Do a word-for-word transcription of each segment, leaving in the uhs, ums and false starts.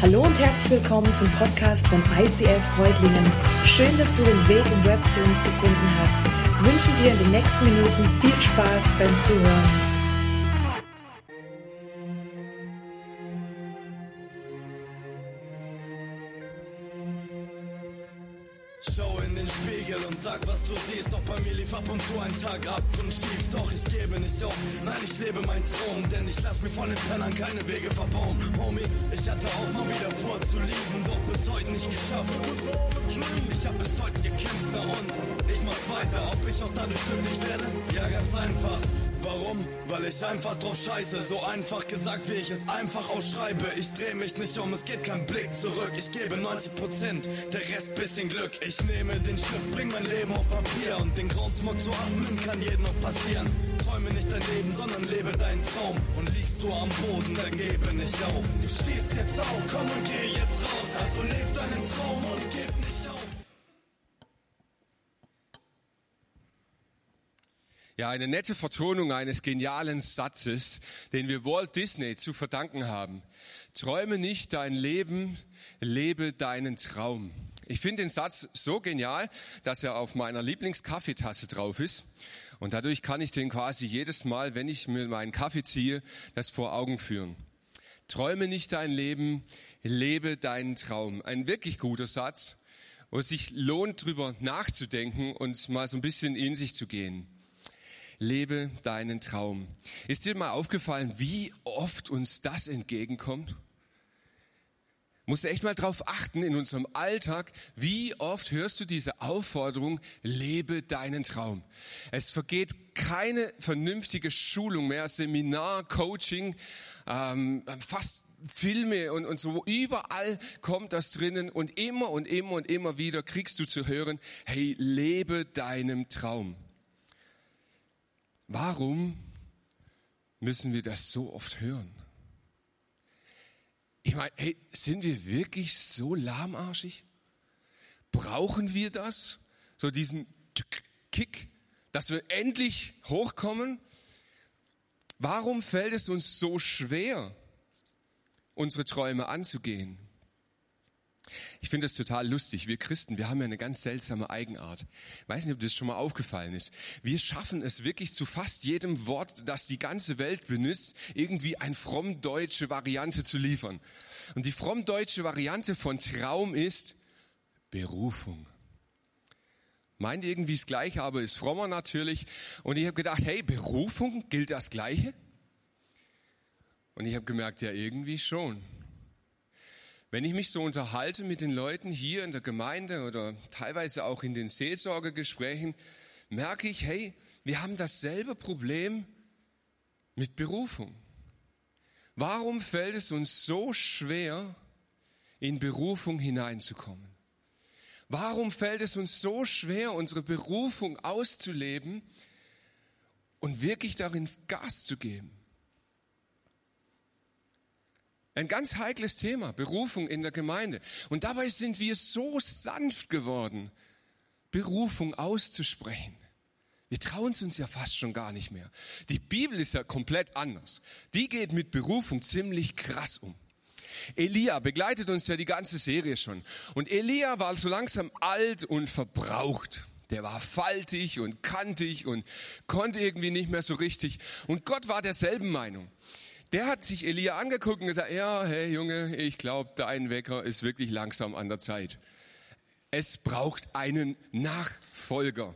Hallo und herzlich willkommen zum Podcast von I C F Freudlingen. Schön, dass du den Weg im Web zu uns gefunden hast. Ich wünsche dir in den nächsten Minuten viel Spaß beim Zuhören. Schau in den Spiegel und sag, was du siehst. Doch bei mir lief ab und zu ein Tag ab und schief. Doch ich gebe nicht auf, nein, ich lebe meinen Traum. Denn ich lass mir von den Pennern keine Wege verbauen. Homie, ich hatte auch mal wieder vor zu lieben, doch bis heute nicht geschafft. Ich hab bis heute gekämpft, na und ich mach's weiter. Ob ich auch dadurch glücklich werde? Ja, ganz einfach. Warum? Weil ich einfach drauf scheiße. So einfach gesagt, wie ich es einfach ausschreibe. Ich dreh mich nicht um, es geht kein Blick zurück. Ich gebe neunzig Prozent, der Rest bisschen Glück. Ich nehme den Stift, bring mein Leben auf Papier. Und den grauen Smog zu atmen kann jedem noch passieren. Träume nicht dein Leben, sondern lebe deinen Traum. Und liegst du am Boden, dann gebe nicht auf. Du stehst jetzt auf, komm und geh jetzt raus. Also leb deinen Traum und gib nicht auf. Ja, eine nette Vertonung eines genialen Satzes, den wir Walt Disney zu verdanken haben. Träume nicht dein Leben, lebe deinen Traum. Ich finde den Satz so genial, dass er auf meiner Lieblingskaffeetasse drauf ist. Und dadurch kann ich den quasi jedes Mal, wenn ich mir meinen Kaffee ziehe, das vor Augen führen. Träume nicht dein Leben, lebe deinen Traum. Ein wirklich guter Satz, wo es sich lohnt, drüber nachzudenken und mal so ein bisschen in sich zu gehen. Lebe deinen Traum. Ist dir mal aufgefallen, wie oft uns das entgegenkommt? Musst du echt mal drauf achten in unserem Alltag, wie oft hörst du diese Aufforderung, lebe deinen Traum. Es vergeht keine vernünftige Schulung mehr, Seminar, Coaching, ähm, fast Filme und, und so. Überall kommt das drinnen und immer und immer und immer wieder kriegst du zu hören, hey, lebe deinem Traum. Warum müssen wir das so oft hören? Ich meine, hey, sind wir wirklich so lahmarschig? Brauchen wir das? So diesen Kick, dass wir endlich hochkommen? Warum fällt es uns so schwer, unsere Träume anzugehen? Ich finde das total lustig. Wir Christen, wir haben ja eine ganz seltsame Eigenart. Ich weiß nicht, ob das schon mal aufgefallen ist. Wir schaffen es wirklich zu fast jedem Wort, das die ganze Welt benutzt, irgendwie eine frommdeutsche Variante zu liefern. Und die frommdeutsche Variante von Traum ist Berufung. Meint irgendwie das Gleiche, aber ist frommer natürlich. Und ich habe gedacht, hey, Berufung, gilt das Gleiche? Und ich habe gemerkt, ja, irgendwie schon. Wenn ich mich so unterhalte mit den Leuten hier in der Gemeinde oder teilweise auch in den Seelsorgegesprächen, merke ich, hey, wir haben dasselbe Problem mit Berufung. Warum fällt es uns so schwer, in Berufung hineinzukommen? Warum fällt es uns so schwer, unsere Berufung auszuleben und wirklich darin Gas zu geben? Ein ganz heikles Thema, Berufung in der Gemeinde. Und dabei sind wir so sanft geworden, Berufung auszusprechen. Wir trauen es uns ja fast schon gar nicht mehr. Die Bibel ist ja komplett anders. Die geht mit Berufung ziemlich krass um. Elia begleitet uns ja die ganze Serie schon. Und Elia war so langsam alt und verbraucht. Der war faltig und kantig und konnte irgendwie nicht mehr so richtig. Und Gott war derselben Meinung. Der hat sich Elia angeguckt und gesagt, ja, hey Junge, ich glaube, dein Wecker ist wirklich langsam an der Zeit. Es braucht einen Nachfolger.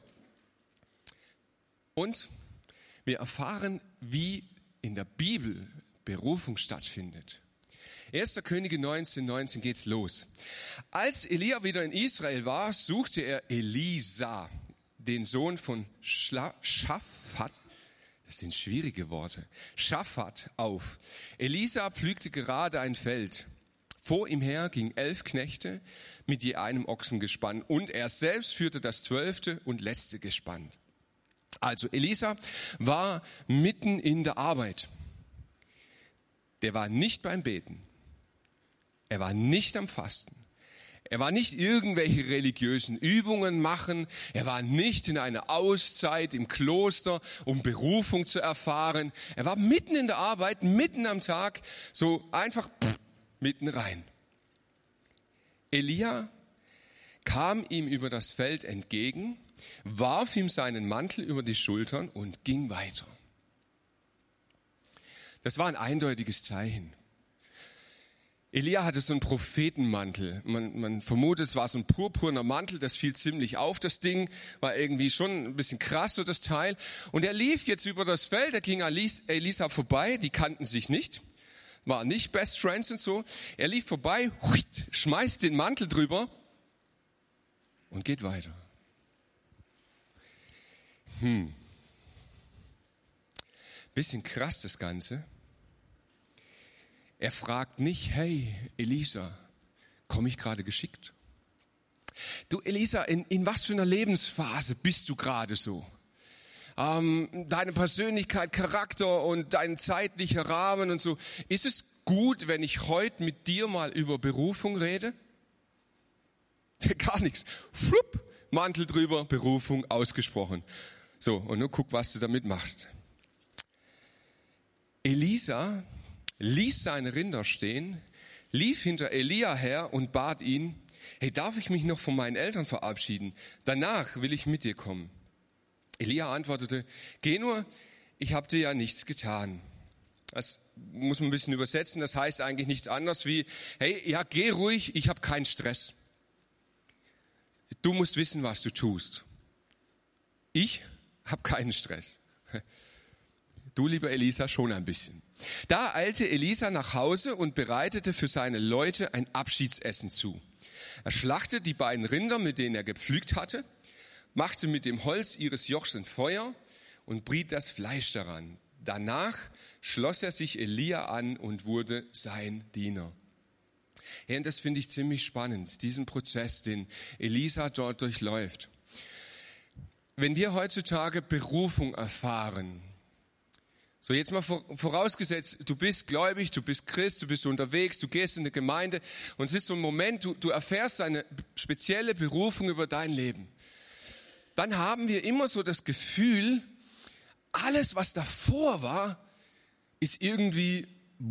Und wir erfahren, wie in der Bibel Berufung stattfindet. erster Könige neunzehn, neunzehn geht's los. Als Elia wieder in Israel war, suchte er Elisa, den Sohn von Schaphat. Das sind schwierige Worte. Schaphat auf. Elisa pflügte gerade ein Feld. Vor ihm her gingen elf Knechte mit je einem Ochsengespann und er selbst führte das zwölfte und letzte Gespann. Also Elisa war mitten in der Arbeit. Der war nicht beim Beten. Er war nicht am Fasten. Er war nicht irgendwelche religiösen Übungen machen. Er war nicht in einer Auszeit im Kloster, um Berufung zu erfahren. Er war mitten in der Arbeit, mitten am Tag, so einfach pff, mitten rein. Elia kam ihm über das Feld entgegen, warf ihm seinen Mantel über die Schultern und ging weiter. Das war ein eindeutiges Zeichen. Elia hatte so einen Prophetenmantel. Man, man vermutet, es war so ein purpurner Mantel, das fiel ziemlich auf. Das Ding war irgendwie schon ein bisschen krass, so das Teil. Und er lief jetzt über das Feld, da ging Elisa vorbei, die kannten sich nicht, waren nicht Best Friends und so. Er lief vorbei, schmeißt den Mantel drüber und geht weiter. Hm. Bisschen krass das Ganze. Er fragt nicht, hey Elisa, komme ich gerade geschickt? Du Elisa, in, in was für einer Lebensphase bist du gerade so? Ähm, deine Persönlichkeit, Charakter und dein zeitlicher Rahmen und so. Ist es gut, wenn ich heute mit dir mal über Berufung rede? Gar nichts. Flupp, Mantel drüber, Berufung ausgesprochen. So, und nun guck, was du damit machst. Elisa ließ seine Rinder stehen, lief hinter Elia her und bat ihn, hey, darf ich mich noch von meinen Eltern verabschieden? Danach will ich mit dir kommen. Elia antwortete, geh nur, ich habe dir ja nichts getan. Das muss man ein bisschen übersetzen, das heißt eigentlich nichts anderes wie, hey, ja, geh ruhig, ich habe keinen Stress. Du musst wissen, was du tust. Ich habe keinen Stress. Du, lieber Elisa, schon ein bisschen. Da eilte Elisa nach Hause und bereitete für seine Leute ein Abschiedsessen zu. Er schlachtete die beiden Rinder, mit denen er gepflügt hatte, machte mit dem Holz ihres Jochs ein Feuer und briet das Fleisch daran. Danach schloss er sich Elia an und wurde sein Diener. Ja, und das finde ich ziemlich spannend, diesen Prozess, den Elisa dort durchläuft. Wenn wir heutzutage Berufung erfahren, so jetzt mal vorausgesetzt, du bist gläubig, du bist Christ, du bist unterwegs, du gehst in eine Gemeinde und es ist so ein Moment, du, du erfährst eine spezielle Berufung über dein Leben. Dann haben wir immer so das Gefühl, alles, was davor war, ist irgendwie,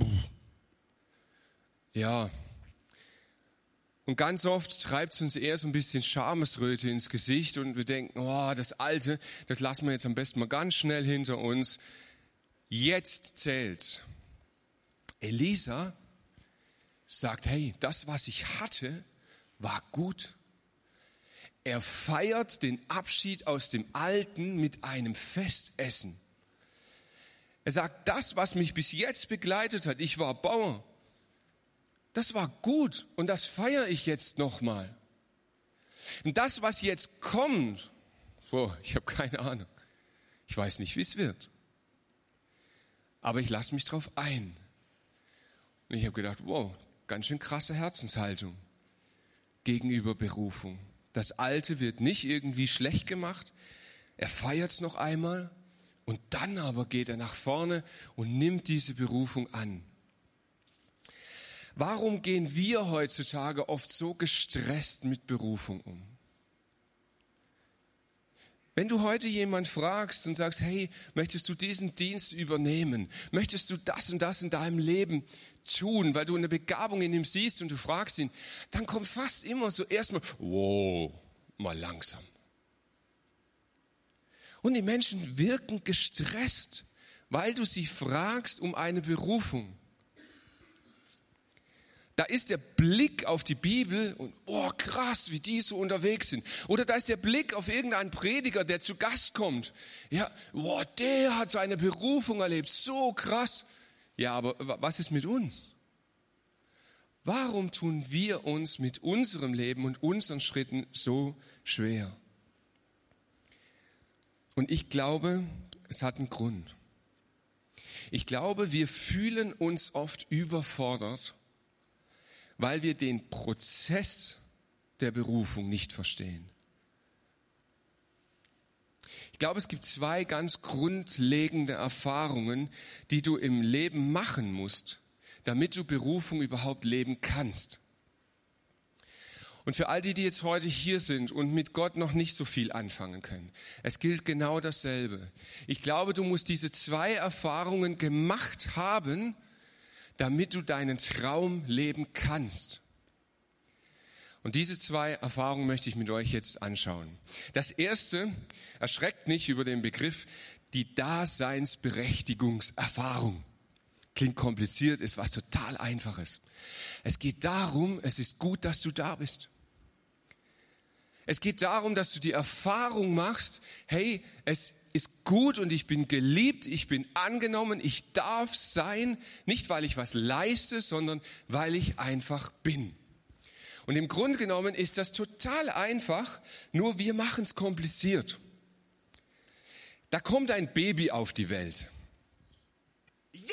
ja. Und ganz oft treibt es uns eher so ein bisschen Schamesröte ins Gesicht und wir denken, oh, das Alte, das lassen wir jetzt am besten mal ganz schnell hinter uns. Jetzt zählt's. Elisa sagt, hey, das, was ich hatte, war gut. Er feiert den Abschied aus dem Alten mit einem Festessen. Er sagt, das, was mich bis jetzt begleitet hat, ich war Bauer, das war gut und das feiere ich jetzt nochmal. Und das, was jetzt kommt, oh, ich habe keine Ahnung. Ich weiß nicht, wie es wird. Aber ich lasse mich drauf ein. Und ich habe gedacht, wow, ganz schön krasse Herzenshaltung gegenüber Berufung. Das Alte wird nicht irgendwie schlecht gemacht. Er feiert es noch einmal und dann aber geht er nach vorne und nimmt diese Berufung an. Warum gehen wir heutzutage oft so gestresst mit Berufung um? Wenn du heute jemand fragst und sagst, hey, möchtest du diesen Dienst übernehmen? Möchtest du das und das in deinem Leben tun, weil du eine Begabung in ihm siehst und du fragst ihn, dann kommt fast immer so erstmal, wow, mal langsam. Und die Menschen wirken gestresst, weil du sie fragst um eine Berufung. Da ist der Blick auf die Bibel und, oh krass, wie die so unterwegs sind. Oder da ist der Blick auf irgendeinen Prediger, der zu Gast kommt. Ja, boah, der hat seine Berufung erlebt, so krass. Ja, aber was ist mit uns? Warum tun wir uns mit unserem Leben und unseren Schritten so schwer? Und ich glaube, es hat einen Grund. Ich glaube, wir fühlen uns oft überfordert, weil wir den Prozess der Berufung nicht verstehen. Ich glaube, es gibt zwei ganz grundlegende Erfahrungen, die du im Leben machen musst, damit du Berufung überhaupt leben kannst. Und für all die, die jetzt heute hier sind und mit Gott noch nicht so viel anfangen können, es gilt genau dasselbe. Ich glaube, du musst diese zwei Erfahrungen gemacht haben, damit du deinen Traum leben kannst. Und diese zwei Erfahrungen möchte ich mit euch jetzt anschauen. Das erste erschreckt nicht über den Begriff die Daseinsberechtigungserfahrung. Klingt kompliziert, ist was total Einfaches. Es geht darum, es ist gut, dass du da bist. Es geht darum, dass du die Erfahrung machst, hey, es ist gut und ich bin geliebt, ich bin angenommen, ich darf sein, nicht weil ich was leiste, sondern weil ich einfach bin. Und im Grunde genommen ist das total einfach, nur wir machen es kompliziert. Da kommt ein Baby auf die Welt. Yeah!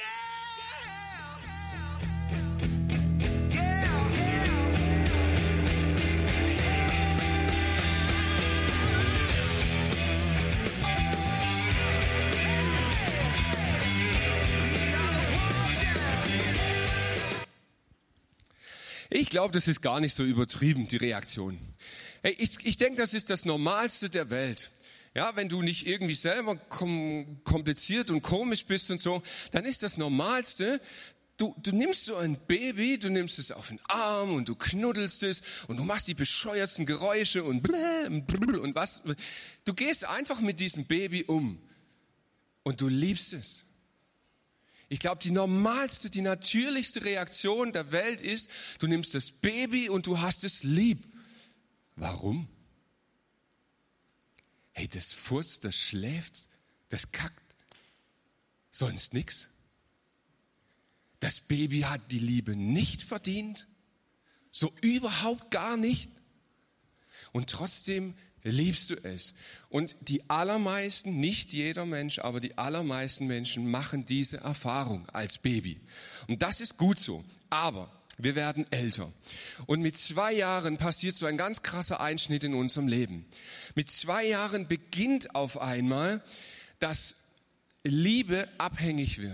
Ich glaube, das ist gar nicht so übertrieben, die Reaktion. Hey, ich, ich denke, das ist das Normalste der Welt. Ja, wenn du nicht irgendwie selber kom- kompliziert und komisch bist und so, dann ist das Normalste, du, du nimmst so ein Baby, du nimmst es auf den Arm und du knuddelst es und du machst die bescheuertsten Geräusche und blä und blä und was. Du gehst einfach mit diesem Baby um und du liebst es. Ich glaube, die normalste, die natürlichste Reaktion der Welt ist, du nimmst das Baby und du hast es lieb. Warum? Hey, das furzt, das schläft, das kackt, sonst nix. Das Baby hat die Liebe nicht verdient, so überhaupt gar nicht. Und trotzdem liebst du es. Und die allermeisten, nicht jeder Mensch, aber die allermeisten Menschen machen diese Erfahrung als Baby. Und das ist gut so. Aber wir werden älter. Und mit zwei Jahren passiert so ein ganz krasser Einschnitt in unserem Leben. Mit zwei Jahren beginnt auf einmal, dass Liebe abhängig wird.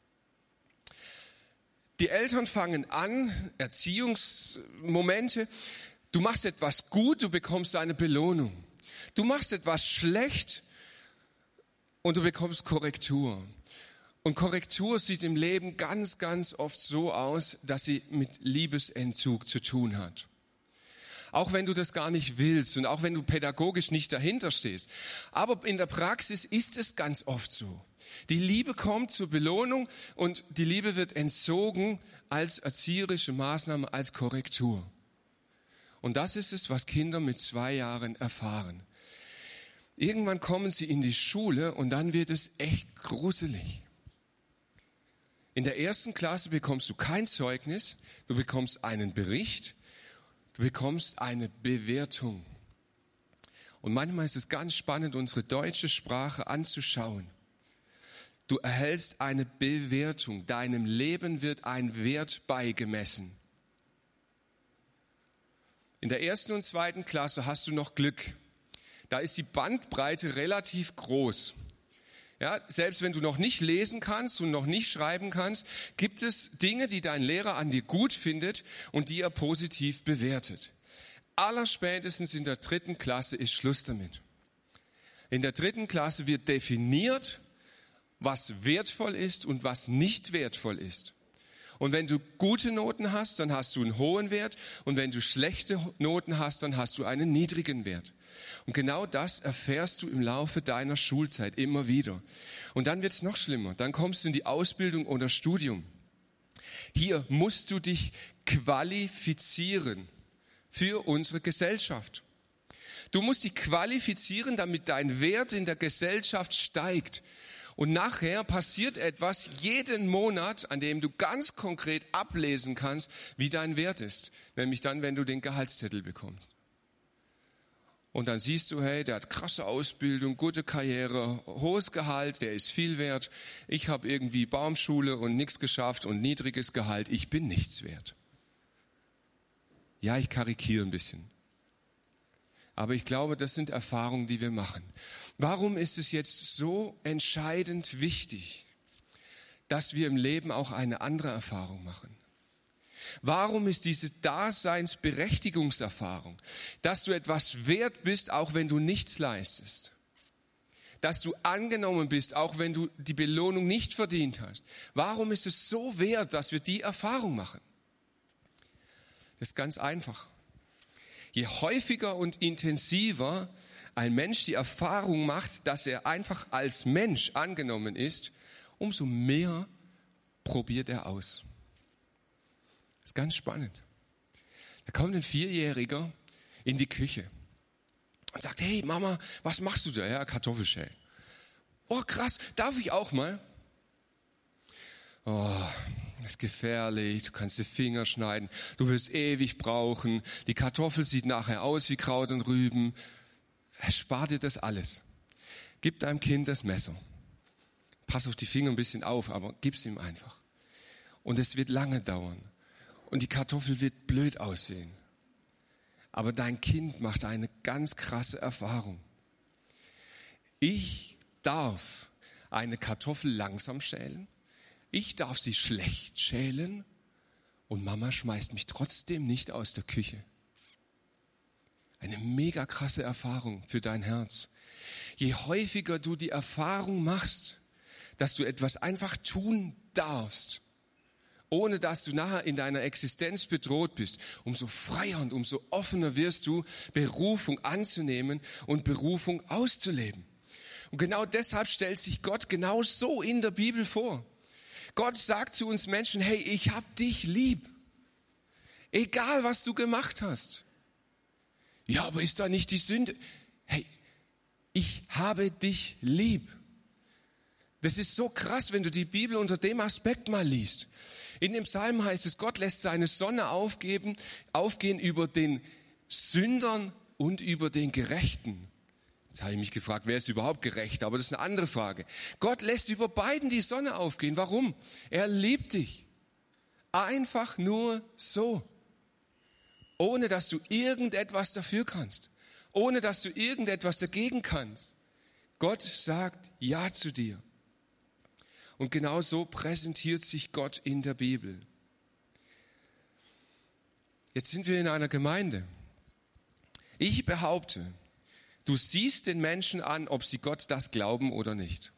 Die Eltern fangen an, Erziehungsmomente. Du machst etwas gut, du bekommst eine Belohnung. Du machst etwas schlecht und du bekommst Korrektur. Und Korrektur sieht im Leben ganz, ganz oft so aus, dass sie mit Liebesentzug zu tun hat. Auch wenn du das gar nicht willst und auch wenn du pädagogisch nicht dahinter stehst. Aber in der Praxis ist es ganz oft so. Die Liebe kommt zur Belohnung und die Liebe wird entzogen als erzieherische Maßnahme, als Korrektur. Und das ist es, was Kinder mit zwei Jahren erfahren. Irgendwann kommen sie in die Schule und dann wird es echt gruselig. In der ersten Klasse bekommst du kein Zeugnis, du bekommst einen Bericht, du bekommst eine Bewertung. Und manchmal ist es ganz spannend, unsere deutsche Sprache anzuschauen. Du erhältst eine Bewertung, deinem Leben wird ein Wert beigemessen. In der ersten und zweiten Klasse hast du noch Glück. Da ist die Bandbreite relativ groß. Ja, selbst wenn du noch nicht lesen kannst und noch nicht schreiben kannst, gibt es Dinge, die dein Lehrer an dir gut findet und die er positiv bewertet. Allerspätestens in der dritten Klasse ist Schluss damit. In der dritten Klasse wird definiert, was wertvoll ist und was nicht wertvoll ist. Und wenn du gute Noten hast, dann hast du einen hohen Wert. Und wenn du schlechte Noten hast, dann hast du einen niedrigen Wert. Und genau das erfährst du im Laufe deiner Schulzeit immer wieder. Und dann wird's noch schlimmer. Dann kommst du in die Ausbildung oder Studium. Hier musst du dich qualifizieren für unsere Gesellschaft. Du musst dich qualifizieren, damit dein Wert in der Gesellschaft steigt. Und nachher passiert etwas jeden Monat, an dem du ganz konkret ablesen kannst, wie dein Wert ist. Nämlich dann, wenn du den Gehaltszettel bekommst. Und dann siehst du, hey, der hat krasse Ausbildung, gute Karriere, hohes Gehalt, der ist viel wert. Ich habe irgendwie Baumschule und nichts geschafft und niedriges Gehalt. Ich bin nichts wert. Ja, ich karikiere ein bisschen. Aber ich glaube, das sind Erfahrungen, die wir machen. Warum ist es jetzt so entscheidend wichtig, dass wir im Leben auch eine andere Erfahrung machen? Warum ist diese Daseinsberechtigungserfahrung, dass du etwas wert bist, auch wenn du nichts leistest? Dass du angenommen bist, auch wenn du die Belohnung nicht verdient hast? Warum ist es so wert, dass wir die Erfahrung machen? Das ist ganz einfach. Je häufiger und intensiver ein Mensch die Erfahrung macht, dass er einfach als Mensch angenommen ist, umso mehr probiert er aus. Das ist ganz spannend. Da kommt ein Vierjähriger in die Küche und sagt, hey Mama, was machst du da? Ja, Kartoffelschälen. Oh krass, darf ich auch mal? Oh, das ist gefährlich, du kannst die Finger schneiden, du wirst ewig brauchen, die Kartoffel sieht nachher aus wie Kraut und Rüben. Spar dir das alles. Gib deinem Kind das Messer. Pass auf die Finger ein bisschen auf, aber gib's ihm einfach. Und es wird lange dauern. Und die Kartoffel wird blöd aussehen. Aber dein Kind macht eine ganz krasse Erfahrung. Ich darf eine Kartoffel langsam schälen. Ich darf sie schlecht schälen. Und Mama schmeißt mich trotzdem nicht aus der Küche. Eine mega krasse Erfahrung für dein Herz. Je häufiger du die Erfahrung machst, dass du etwas einfach tun darfst, ohne dass du nachher in deiner Existenz bedroht bist, umso freier und umso offener wirst du, Berufung anzunehmen und Berufung auszuleben. Und genau deshalb stellt sich Gott genau so in der Bibel vor. Gott sagt zu uns Menschen, hey, ich hab dich lieb. Egal, was du gemacht hast. Ja, aber ist da nicht die Sünde? Hey, ich habe dich lieb. Das ist so krass, wenn du die Bibel unter dem Aspekt mal liest. In dem Psalm heißt es, Gott lässt seine Sonne aufgeben, aufgehen über den Sündern und über den Gerechten. Jetzt habe ich mich gefragt, wer ist überhaupt gerecht? Aber das ist eine andere Frage. Gott lässt über beiden die Sonne aufgehen. Warum? Er liebt dich. Einfach nur so. Ohne dass du irgendetwas dafür kannst. Ohne dass du irgendetwas dagegen kannst. Gott sagt Ja zu dir. Und genau so präsentiert sich Gott in der Bibel. Jetzt sind wir in einer Gemeinde. Ich behaupte, du siehst den Menschen an, ob sie Gott das glauben oder nicht.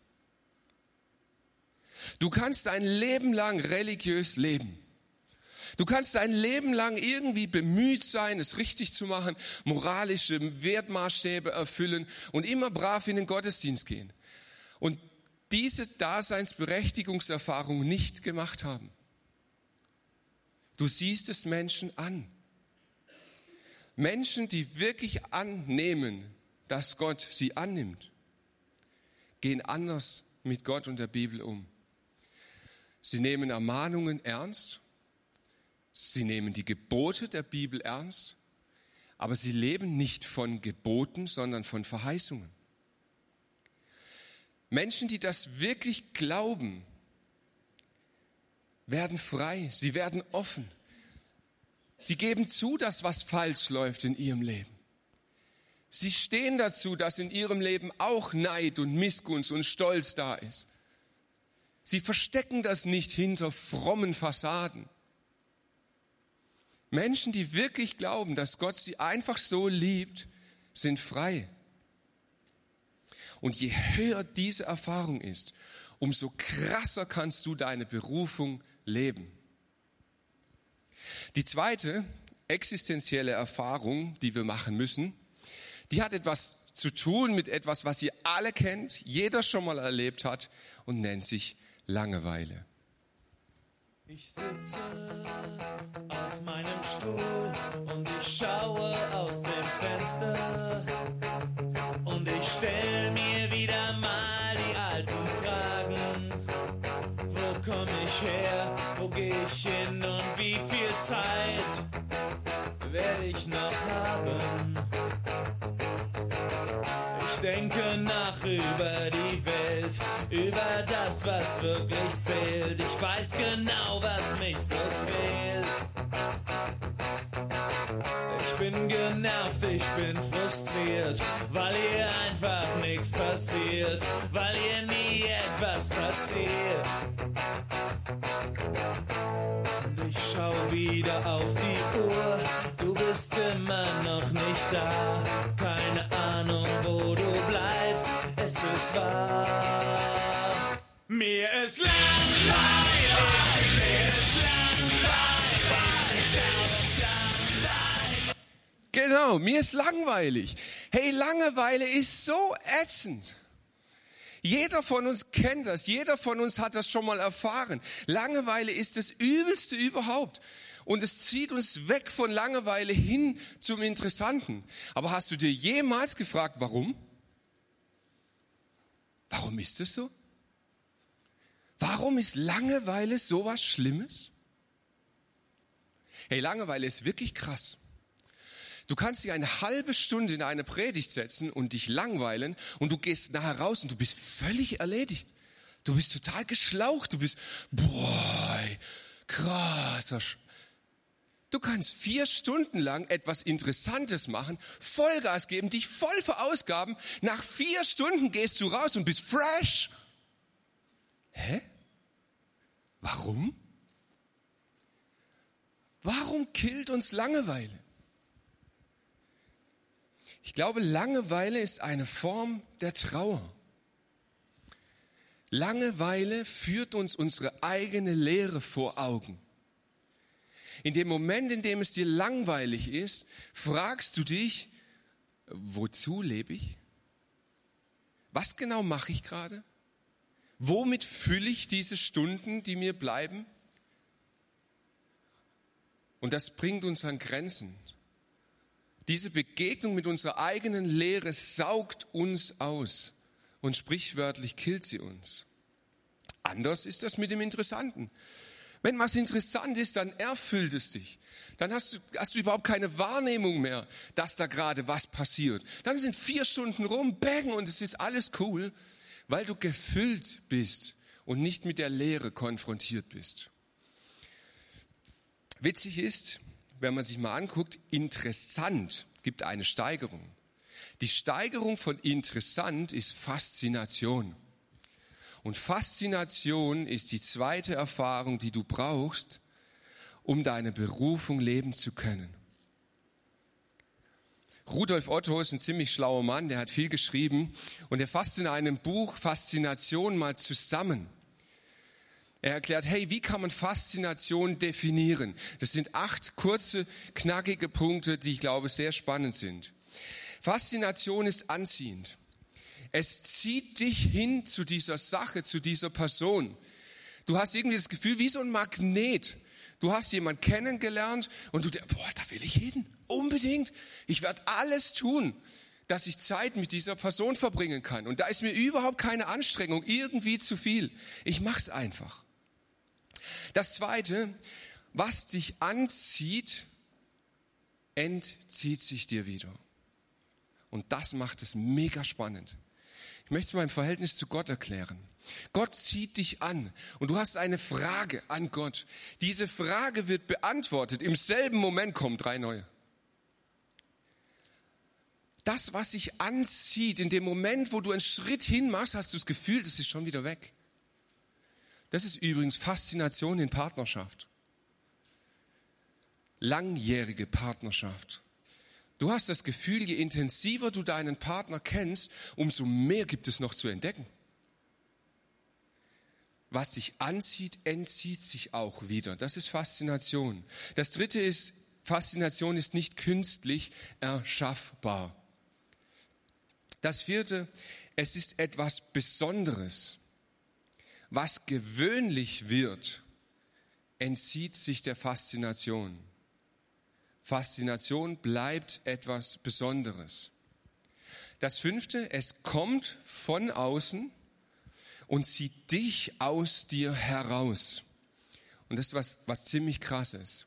Du kannst dein Leben lang religiös leben. Du kannst dein Leben lang irgendwie bemüht sein, es richtig zu machen, moralische Wertmaßstäbe erfüllen und immer brav in den Gottesdienst gehen. Und diese Daseinsberechtigungserfahrung nicht gemacht haben. Du siehst es Menschen an. Menschen, die wirklich annehmen, dass Gott sie annimmt, gehen anders mit Gott und der Bibel um. Sie nehmen Ermahnungen ernst. Sie nehmen die Gebote der Bibel ernst, aber sie leben nicht von Geboten, sondern von Verheißungen. Menschen, die das wirklich glauben, werden frei, sie werden offen. Sie geben zu, dass was falsch läuft in ihrem Leben. Sie stehen dazu, dass in ihrem Leben auch Neid und Missgunst und Stolz da ist. Sie verstecken das nicht hinter frommen Fassaden. Menschen, die wirklich glauben, dass Gott sie einfach so liebt, sind frei. Und je höher diese Erfahrung ist, umso krasser kannst du deine Berufung leben. Die zweite existenzielle Erfahrung, die wir machen müssen, die hat etwas zu tun mit etwas, was ihr alle kennt, jeder schon mal erlebt hat und nennt sich Langeweile. Ich sitze auf meinem Stuhl und ich schaue aus dem Fenster und ich stell mir wieder mal die alten Fragen. Wo komm ich her, wo geh ich hin und wie viel Zeit werde ich noch haben? Ich denke nach über die Welt, über das, was wirklich zählt. Ich weiß genau, was mich so quält. Ich bin genervt, ich bin frustriert, weil hier einfach nichts passiert, weil hier nie etwas passiert. Und ich schau wieder auf die Uhr, du bist immer noch nicht da. Keine Ahnung, wo du bleibst, es ist wahr. Mir ist langweilig, mir ist langweilig, ich schau uns langweilig. Genau, genau, mir ist langweilig. Hey, Langeweile ist so ätzend. Jeder von uns kennt das, jeder von uns hat das schon mal erfahren. Langeweile ist das Übelste überhaupt. Und es zieht uns weg von Langeweile hin zum Interessanten. Aber hast du dir jemals gefragt, warum? Warum ist es so? Warum ist Langeweile so was Schlimmes? Hey, Langeweile ist wirklich krass. Du kannst dich eine halbe Stunde in eine Predigt setzen und dich langweilen und du gehst nachher raus und du bist völlig erledigt. Du bist total geschlaucht, du bist, boah, ey, krasser Sch- Du kannst vier Stunden lang etwas Interessantes machen, Vollgas geben, dich voll verausgaben. Nach vier Stunden gehst du raus und bist fresh. Hä? Warum? Warum killt uns Langeweile? Ich glaube, Langeweile ist eine Form der Trauer. Langeweile führt uns unsere eigene Leere vor Augen. In dem Moment, in dem es dir langweilig ist, fragst du dich, wozu lebe ich? Was genau mache ich gerade? Womit fülle ich diese Stunden, die mir bleiben? Und das bringt uns an Grenzen. Diese Begegnung mit unserer eigenen Leere saugt uns aus und sprichwörtlich killt sie uns. Anders ist das mit dem Interessanten. Wenn was interessant ist, dann erfüllt es dich. Dann hast du, hast du überhaupt keine Wahrnehmung mehr, dass da gerade was passiert. Dann sind vier Stunden rum, bang, und es ist alles cool, weil du gefüllt bist und nicht mit der Leere konfrontiert bist. Witzig ist, wenn man sich mal anguckt, interessant gibt eine Steigerung. Die Steigerung von interessant ist Faszination. Und Faszination ist die zweite Erfahrung, die du brauchst, um deine Berufung leben zu können. Rudolf Otto ist ein ziemlich schlauer Mann, der hat viel geschrieben und er fasst in einem Buch Faszination mal zusammen. Er erklärt, hey, wie kann man Faszination definieren? Das sind acht kurze, knackige Punkte, die ich glaube sehr spannend sind. Faszination ist anziehend. Es zieht dich hin zu dieser Sache, zu dieser Person. Du hast irgendwie das Gefühl, wie so ein Magnet. Du hast jemanden kennengelernt und du denkst, boah, da will ich hin, unbedingt. Ich werde alles tun, dass ich Zeit mit dieser Person verbringen kann. Und da ist mir überhaupt keine Anstrengung, irgendwie zu viel. Ich mach's einfach. Das Zweite, was dich anzieht, entzieht sich dir wieder. Und das macht es mega spannend. Ich möchte es mal im Verhältnis zu Gott erklären. Gott zieht dich an und du hast eine Frage an Gott. Diese Frage wird beantwortet. Im selben Moment kommen drei neue. Das, was sich anzieht, in dem Moment, wo du einen Schritt hin machst, hast du das Gefühl, das ist schon wieder weg. Das ist übrigens Faszination in Partnerschaft. Langjährige Partnerschaft. Du hast das Gefühl, je intensiver du deinen Partner kennst, umso mehr gibt es noch zu entdecken. Was dich anzieht, entzieht sich auch wieder. Das ist Faszination. Das Dritte ist, Faszination ist nicht künstlich erschaffbar. Das Vierte, es ist etwas Besonderes. Was gewöhnlich wird, entzieht sich der Faszination. Faszination bleibt etwas Besonderes. Das Fünfte, es kommt von außen und zieht dich aus dir heraus. Und das ist was, was ziemlich krass ist.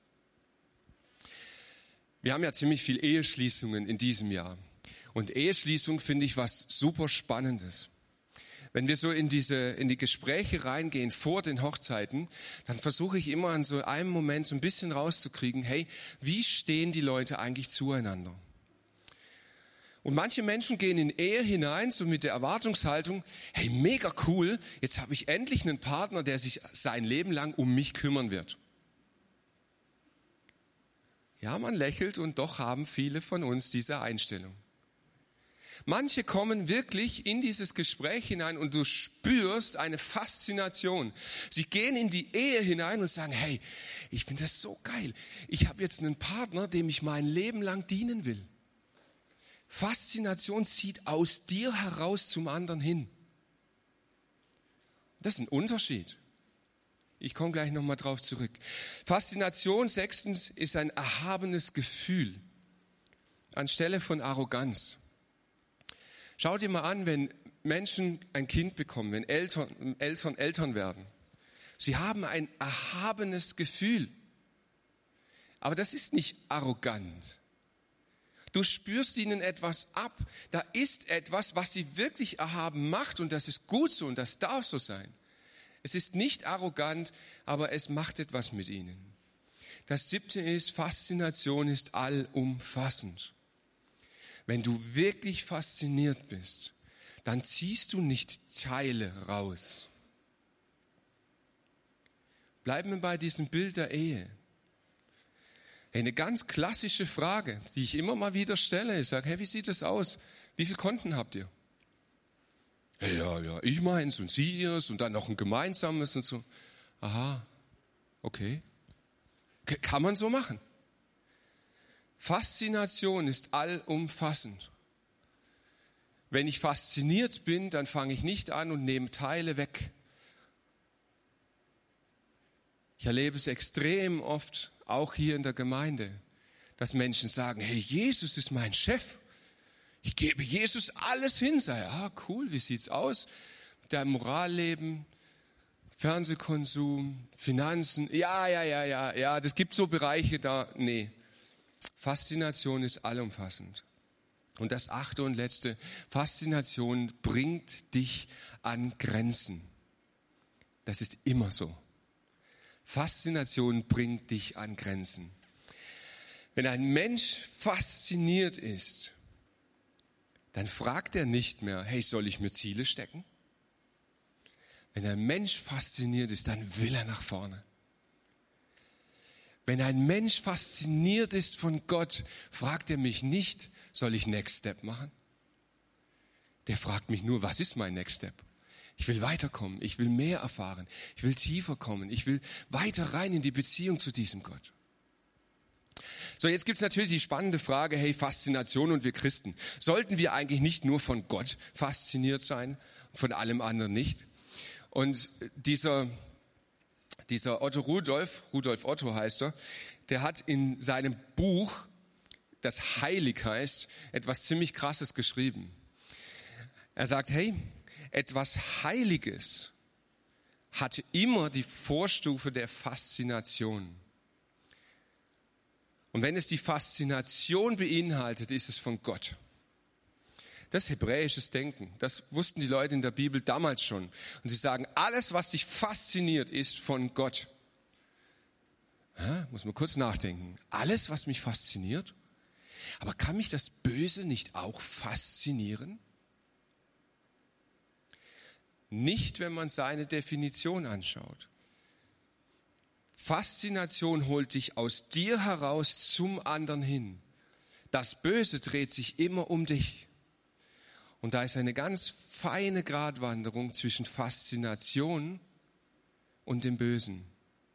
Wir haben ja ziemlich viel Eheschließungen in diesem Jahr. Und Eheschließung finde ich was super Spannendes. Wenn wir so in diese, in die Gespräche reingehen vor den Hochzeiten, dann versuche ich immer an so einem Moment so ein bisschen rauszukriegen, hey, wie stehen die Leute eigentlich zueinander? Und manche Menschen gehen in Ehe hinein, so mit der Erwartungshaltung, hey, mega cool, jetzt habe ich endlich einen Partner, der sich sein Leben lang um mich kümmern wird. Ja, man lächelt und doch haben viele von uns diese Einstellung. Manche kommen wirklich in dieses Gespräch hinein und du spürst eine Faszination. Sie gehen in die Ehe hinein und sagen, hey, ich finde das so geil. Ich habe jetzt einen Partner, dem ich mein Leben lang dienen will. Faszination zieht aus dir heraus zum anderen hin. Das ist ein Unterschied. Ich komme gleich nochmal drauf zurück. Faszination, sechstens, ist ein erhabenes Gefühl anstelle von Arroganz. Schau dir mal an, wenn Menschen ein Kind bekommen, wenn Eltern, Eltern Eltern werden. Sie haben ein erhabenes Gefühl. Aber das ist nicht arrogant. Du spürst ihnen etwas ab. Da ist etwas, was sie wirklich erhaben macht und das ist gut so und das darf so sein. Es ist nicht arrogant, aber es macht etwas mit ihnen. Das siebte ist, Faszination ist allumfassend. Wenn du wirklich fasziniert bist, dann ziehst du nicht Teile raus. Bleiben wir bei diesem Bild der Ehe. Eine ganz klassische Frage, die ich immer mal wieder stelle. Ich sage, hey, wie sieht das aus? Wie viele Konten habt ihr? Hey, ja, ja, ich meins und sie ihrs und dann noch ein gemeinsames und so. Aha, okay. K- kann man so machen. Faszination ist allumfassend. Wenn ich fasziniert bin, dann fange ich nicht an und nehme Teile weg. Ich erlebe es extrem oft, auch hier in der Gemeinde, dass Menschen sagen, hey, Jesus ist mein Chef. Ich gebe Jesus alles hin. Sei, ah, cool, wie sieht's aus? Dein Moralleben, Fernsehkonsum, Finanzen. Ja, ja, ja, ja, ja, das gibt so Bereiche da. Nee. Faszination ist allumfassend. Und das achte und letzte, Faszination bringt dich an Grenzen. Das ist immer so. Faszination bringt dich an Grenzen. Wenn ein Mensch fasziniert ist, dann fragt er nicht mehr, hey, soll ich mir Ziele stecken? Wenn ein Mensch fasziniert ist, dann will er nach vorne. Wenn ein Mensch fasziniert ist von Gott, fragt er mich nicht, soll ich Next Step machen? Der fragt mich nur, was ist mein Next Step? Ich will weiterkommen, ich will mehr erfahren, ich will tiefer kommen, ich will weiter rein in die Beziehung zu diesem Gott. So, jetzt gibt's natürlich die spannende Frage, hey, Faszination und wir Christen, sollten wir eigentlich nicht nur von Gott fasziniert sein, von allem anderen nicht? Und dieser, dieser Otto Rudolf, Rudolf Otto heißt er, der hat in seinem Buch, das heilig heißt, etwas ziemlich Krasses geschrieben. Er sagt, hey, etwas Heiliges hatte immer die Vorstufe der Faszination. Und wenn es die Faszination beinhaltet, ist es von Gott. Das ist hebräisches Denken. Das wussten die Leute in der Bibel damals schon. Und sie sagen, alles, was dich fasziniert, ist von Gott. Ja, muss man kurz nachdenken. Alles, was mich fasziniert? Aber kann mich das Böse nicht auch faszinieren? Nicht, wenn man seine Definition anschaut. Faszination holt dich aus dir heraus zum anderen hin. Das Böse dreht sich immer um dich. Und da ist eine ganz feine Gratwanderung zwischen Faszination und dem Bösen.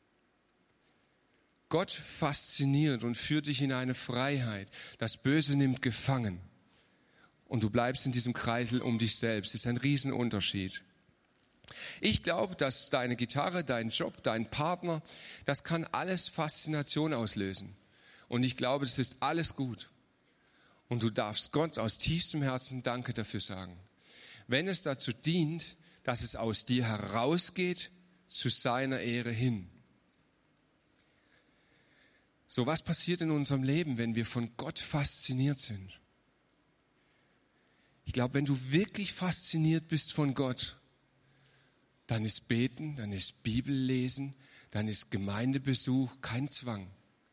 Gott fasziniert und führt dich in eine Freiheit. Das Böse nimmt gefangen. Und du bleibst in diesem Kreisel um dich selbst. Das ist ein Riesenunterschied. Ich glaube, dass deine Gitarre, dein Job, dein Partner, das kann alles Faszination auslösen. Und ich glaube, das ist alles gut. Und du darfst Gott aus tiefstem Herzen Danke dafür sagen. Wenn es dazu dient, dass es aus dir herausgeht, zu seiner Ehre hin. So, was passiert in unserem Leben, wenn wir von Gott fasziniert sind? Ich glaube, wenn du wirklich fasziniert bist von Gott, dann ist Beten, dann ist Bibellesen, dann ist Gemeindebesuch kein Zwang.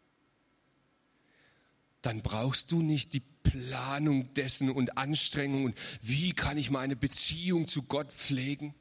Dann brauchst du nicht die Planung dessen und Anstrengung und wie kann ich meine Beziehung zu Gott pflegen?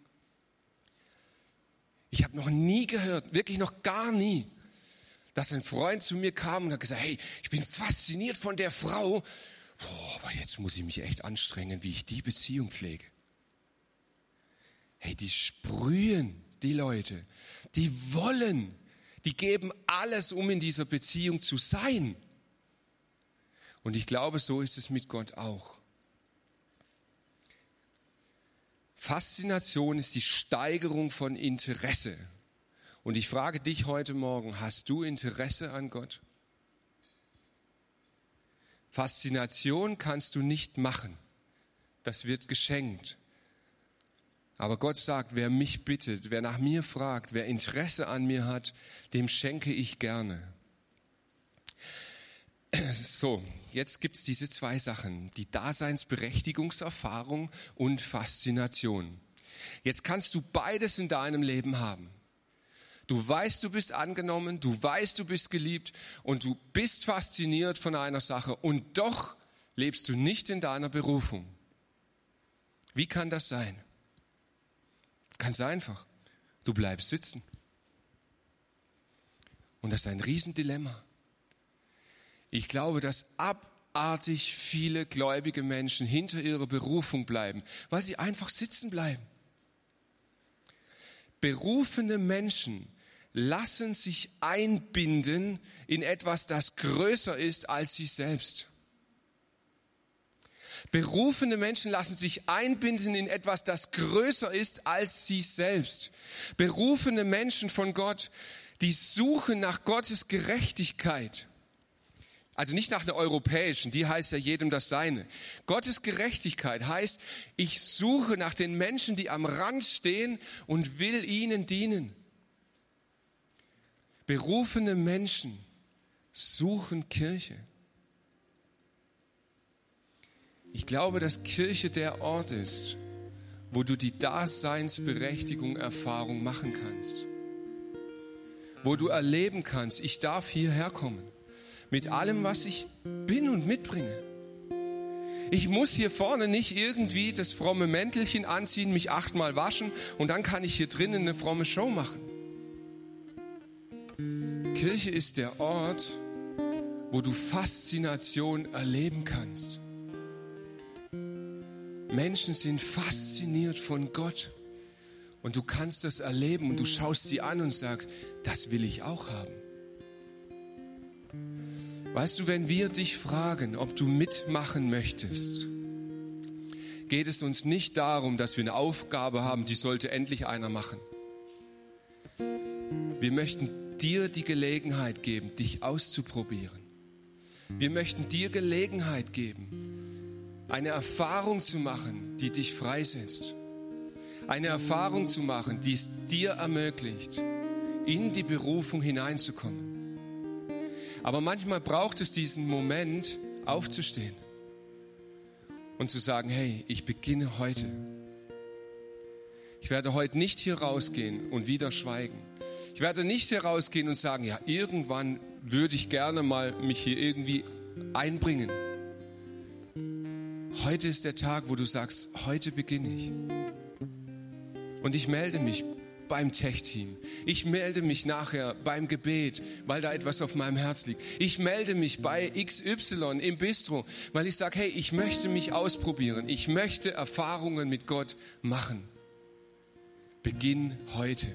Ich habe noch nie gehört, wirklich noch gar nie, dass ein Freund zu mir kam und hat gesagt, hey, ich bin fasziniert von der Frau, boah, aber jetzt muss ich mich echt anstrengen, wie ich die Beziehung pflege. Hey, die sprühen, die Leute, die wollen, die geben alles, um in dieser Beziehung zu sein. Und ich glaube, so ist es mit Gott auch. Faszination ist die Steigerung von Interesse. Und ich frage dich heute Morgen, hast du Interesse an Gott? Faszination kannst du nicht machen. Das wird geschenkt. Aber Gott sagt, wer mich bittet, wer nach mir fragt, wer Interesse an mir hat, dem schenke ich gerne. So, jetzt gibt es diese zwei Sachen, die Daseinsberechtigungserfahrung und Faszination. Jetzt kannst du beides in deinem Leben haben. Du weißt, du bist angenommen, du weißt, du bist geliebt und du bist fasziniert von einer Sache und doch lebst du nicht in deiner Berufung. Wie kann das sein? Ganz einfach, du bleibst sitzen. Und das ist ein Riesendilemma. Ich glaube, dass abartig viele gläubige Menschen hinter ihrer Berufung bleiben, weil sie einfach sitzen bleiben. Berufene Menschen lassen sich einbinden in etwas, das größer ist als sie selbst. Berufene Menschen lassen sich einbinden in etwas, das größer ist als sie selbst. Berufene Menschen von Gott, die suchen nach Gottes Gerechtigkeit. Also nicht nach einer europäischen, die heißt ja jedem das Seine. Gottes Gerechtigkeit heißt, ich suche nach den Menschen, die am Rand stehen und will ihnen dienen. Berufene Menschen suchen Kirche. Ich glaube, dass Kirche der Ort ist, wo du die Daseinsberechtigung Erfahrung machen kannst. Wo du erleben kannst, ich darf hierher kommen. Mit allem, was ich bin und mitbringe. Ich muss hier vorne nicht irgendwie das fromme Mäntelchen anziehen, mich achtmal waschen und dann kann ich hier drinnen eine fromme Show machen. Kirche ist der Ort, wo du Faszination erleben kannst. Menschen sind fasziniert von Gott und du kannst das erleben und du schaust sie an und sagst, das will ich auch haben. Weißt du, wenn wir dich fragen, ob du mitmachen möchtest, geht es uns nicht darum, dass wir eine Aufgabe haben, die sollte endlich einer machen. Wir möchten dir die Gelegenheit geben, dich auszuprobieren. Wir möchten dir Gelegenheit geben, eine Erfahrung zu machen, die dich freisetzt. Eine Erfahrung zu machen, die es dir ermöglicht, in die Berufung hineinzukommen. Aber manchmal braucht es diesen Moment, aufzustehen und zu sagen, hey, ich beginne heute. Ich werde heute nicht hier rausgehen und wieder schweigen. Ich werde nicht hier rausgehen und sagen, ja, irgendwann würde ich gerne mal mich hier irgendwie einbringen. Heute ist der Tag, wo du sagst, heute beginne ich. Und ich melde mich beim Tech-Team. Ich melde mich nachher beim Gebet, weil da etwas auf meinem Herz liegt. Ich melde mich bei X Y im Bistro, weil ich sage, hey, ich möchte mich ausprobieren. Ich möchte Erfahrungen mit Gott machen. Beginn heute.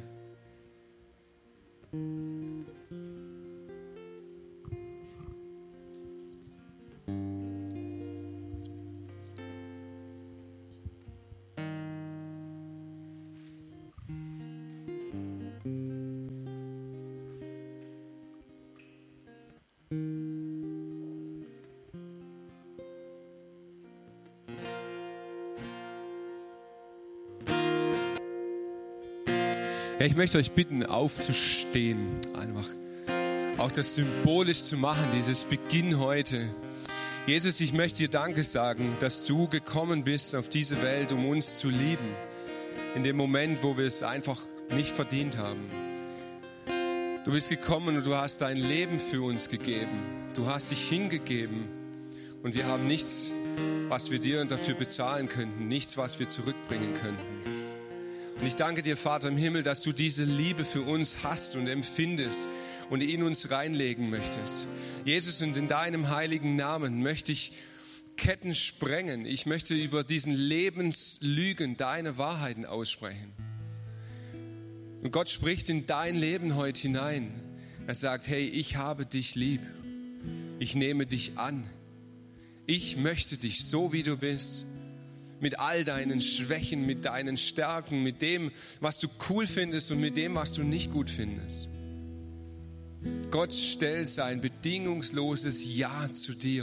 Ja, ich möchte euch bitten, aufzustehen, einfach auch das symbolisch zu machen, dieses Beginn heute. Jesus, ich möchte dir Danke sagen, dass du gekommen bist auf diese Welt, um uns zu lieben, in dem Moment, wo wir es einfach nicht verdient haben. Du bist gekommen und du hast dein Leben für uns gegeben. Du hast dich hingegeben und wir haben nichts, was wir dir dafür bezahlen könnten, nichts, was wir zurückbringen könnten. Und ich danke dir, Vater im Himmel, dass du diese Liebe für uns hast und empfindest und in uns reinlegen möchtest. Jesus, und in deinem heiligen Namen möchte ich Ketten sprengen. Ich möchte über diesen Lebenslügen deine Wahrheiten aussprechen. Und Gott spricht in dein Leben heute hinein. Er sagt, hey, ich habe dich lieb. Ich nehme dich an. ich möchte dich so, wie du bist, mit all deinen Schwächen, mit deinen Stärken, mit dem, was du cool findest und mit dem, was du nicht gut findest. Gott stellt sein bedingungsloses Ja zu dir.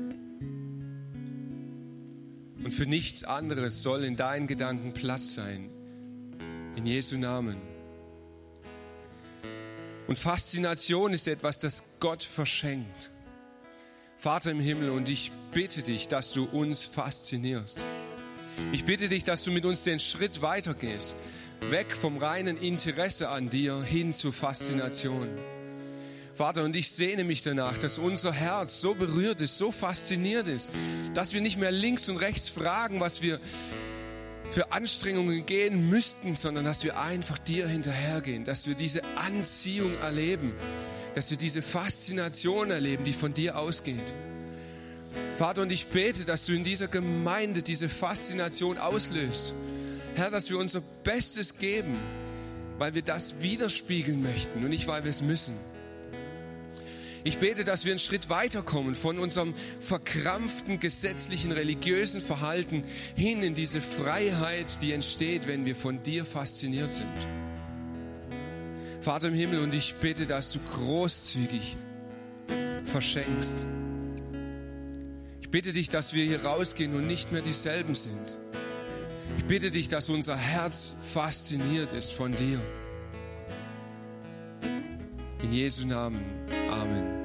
Und für nichts anderes soll in deinen Gedanken Platz sein. In Jesu Namen. Und Faszination ist etwas, das Gott verschenkt. Vater im Himmel, und ich bitte dich, dass du uns faszinierst. Ich bitte dich, dass du mit uns den Schritt weitergehst. Weg vom reinen Interesse an dir hin zur Faszination. Vater, und ich sehne mich danach, dass unser Herz so berührt ist, so fasziniert ist, dass wir nicht mehr links und rechts fragen, was wir für Anstrengungen gehen müssten, sondern dass wir einfach dir hinterhergehen, dass wir diese Anziehung erleben, dass wir diese Faszination erleben, die von dir ausgeht. Vater, und ich bete, dass du in dieser Gemeinde diese Faszination auslöst. Herr, dass wir unser Bestes geben, weil wir das widerspiegeln möchten und nicht, weil wir es müssen. Ich bete, dass wir einen Schritt weiterkommen von unserem verkrampften, gesetzlichen, religiösen Verhalten hin in diese Freiheit, die entsteht, wenn wir von dir fasziniert sind. Vater im Himmel, und ich bitte, dass du großzügig verschenkst. Ich bitte dich, dass wir hier rausgehen und nicht mehr dieselben sind. Ich bitte dich, dass unser Herz fasziniert ist von dir. In Jesu Namen. Amen.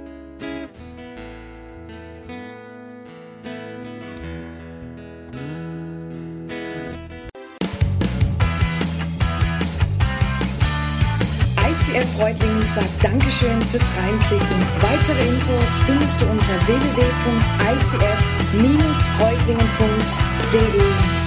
I C F Reutlingen sagt Dankeschön fürs Reinklicken. Weitere Infos findest du unter w w w punkt i c f dash reutlingen punkt d e.